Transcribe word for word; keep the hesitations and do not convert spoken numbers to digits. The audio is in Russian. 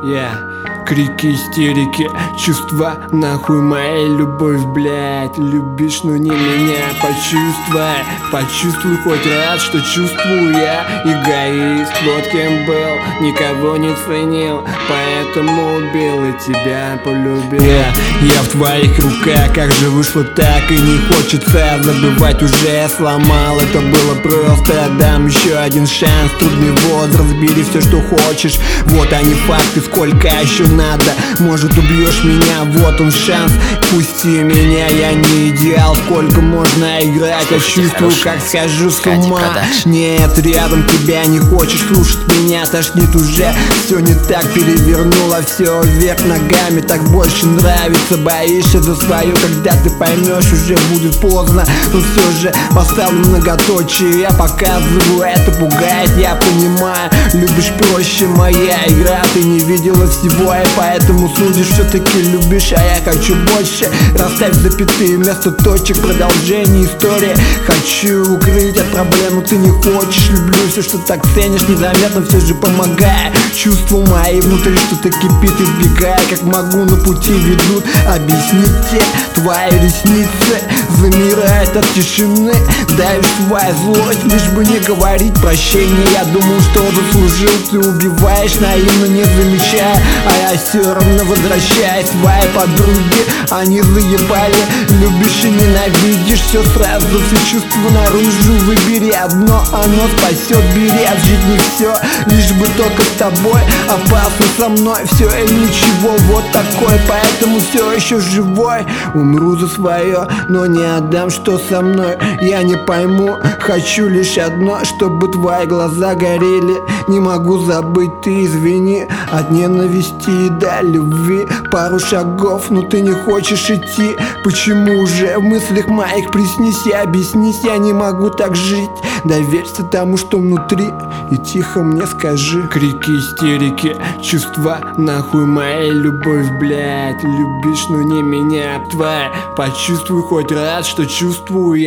Я крики, истерики, чувства, нахуй моя любовь, блядь. Любишь, но не меня, почувствуй, почувствуй хоть раз, что чувствую я. Эгоист, вот кем был, никого не ценил, поэтому убил и тебя полюбил. Я, я в твоих руках, как же вышло так, и не хочется забывать, уже я сломал. Это было просто, дам еще один шанс. Трудный возраст, бери все, что хочешь. Вот они факты, сколько еще надо. Может, убьешь меня, вот он шанс. Пусти меня, я не идеал. Сколько можно играть, я чувствую, как схожу с ума. Нет, рядом тебя не хочешь слушать меня, тошнит уже. Все не так, перевернула все вверх ногами. Так больше нравится, боишься за свое. Когда ты поймешь, уже будет поздно. Но все же поставлю многоточие, я показываю, это пугает, я понимаю. Любишь проще, моя игра, ты не видела всего, и поэтому судишь, все-таки любишь, а я хочу больше. Расставь запятые вместо точек, продолжение истории. Хочу укрыть от проблем, но ты не хочешь. Люблю все, что так ценишь, незаметно все же помогая. Чувства мои внутри что-то кипит, избегая, как могу, на пути ведут. Объясните, твои ресницы замирают от тишины. Давишь твоя злость, лишь бы не говорить прощения. Я думал, что заслужил, ты убиваешь, наивно не замечая, а я все равно возвращаюсь. Твои подруги, они заебали. Любишь и ненавидишь, все сразу, все чувства наружу. Выбери одно, оно спасет, бери, от жизни все, лишь бы только с тобой. Опасно со мной, все или ничего, вот такой, поэтому все еще живой. Умру за свое, но не отдам, что со мной. Я не пойму, хочу лишь одно, чтобы твои глаза горели. Не могу забыть, ты извини, от ненависти и до любви пару шагов, но ты не хочешь идти. Почему уже в мыслях моих приснись и объяснись, я не могу так жить. Доверься тому, что внутри, и тихо мне скажи. Крики, истерики, чувства, нахуй моя любовь, блядь. Любишь, но не меня, твоя. Почувствуй хоть раз, что чувствую я.